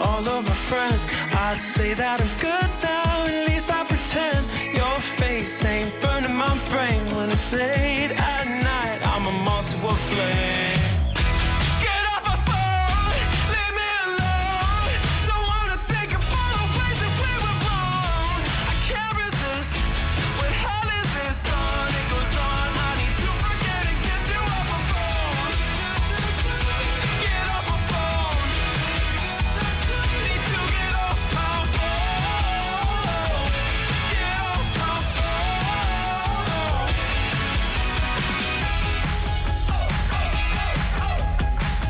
all of my friends. I'd say that I'm good now, at